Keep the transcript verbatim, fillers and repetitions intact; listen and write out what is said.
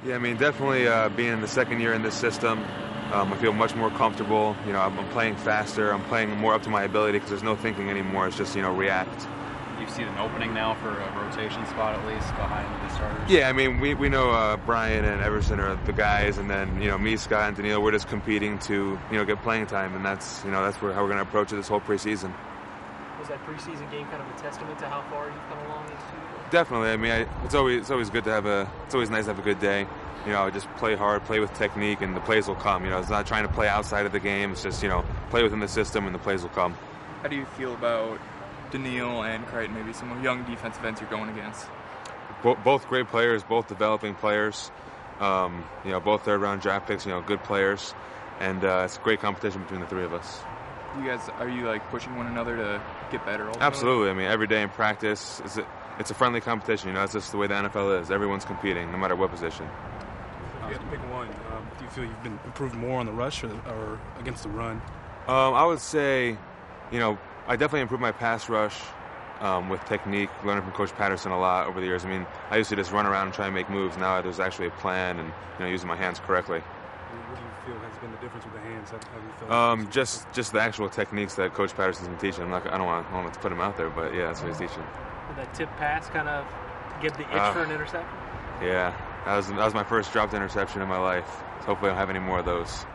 Yeah, I mean, definitely uh, being in the second year in this system, um, I feel much more comfortable. You know, I'm, I'm playing faster. I'm playing more up to my ability because there's no thinking anymore. It's just, you know, react. You see an opening now for a rotation spot at least behind the starters? Yeah, I mean, we, we know uh, Brian and Everson are the guys, and then, you know, me, Scott, and Danilo, we're just competing to, you know, get playing time, and that's, you know, that's where, how we're going to approach it this whole preseason. Was that preseason game kind of a testament to how far you've come along? Definitely. I mean, I, it's always it's always good to have a. It's always nice to have a good day. You know, just play hard, play with technique, and the plays will come. You know, it's not trying to play outside of the game. It's just, you know, play within the system, and the plays will come. How do you feel about Daniil and Crichton, maybe some young defensive ends you're going against? Bo- both great players, both developing players. Um, you know, both third-round draft picks. You know, good players, and uh, it's a great competition between the three of us. You guys, are you like pushing one another to get better? Ultimately? Absolutely. I mean, every day in practice, it's a, it's a friendly competition. You know, that's just the way the N F L is. Everyone's competing, no matter what position. If you had to pick one, um, do you feel you've been improved more on the rush or, or against the run? Um, I would say, you know, I definitely improved my pass rush um, with technique, learning from Coach Patterson a lot over the years. I mean, I used to just run around and try and make moves. Now there's actually a plan and, you know, using my hands correctly. What do you feel has been the difference with the hands? How, how do you feel? Um, just just the actual techniques that Coach Patterson's been teaching. I'm not, I don't want, I don't want to put him out there, but yeah, that's what he's teaching. Did that tip pass kind of give the itch uh, for an interception? Yeah, that was that was my first dropped interception in my life. So hopefully I don't have any more of those.